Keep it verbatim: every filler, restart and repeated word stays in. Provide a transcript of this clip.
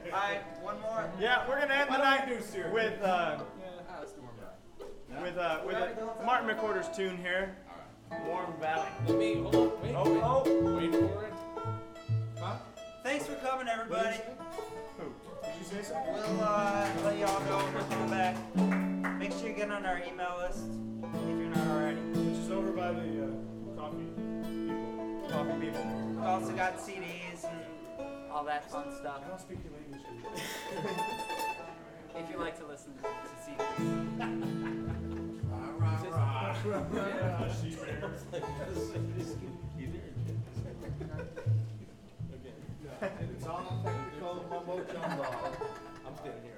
Alright, one more. Yeah, we're gonna end the night with uh, Ah, let's do one more. with uh, with a Martin McWhorter's tune here. Warm Valley. Let me, hold on, wait, wait, Oh, oh. wait for it. Huh? Thanks for coming, everybody. Who? Did you say something? We'll uh, let y'all go and look in the back. Make sure you get on our email list if you're not already. Which is over by the uh, coffee people. Coffee people. We've also got C Ds and all that fun stuff. I don't speak your language. If you like to listen to C Ds. It's all technical mumbo jumbo. I'm standing here.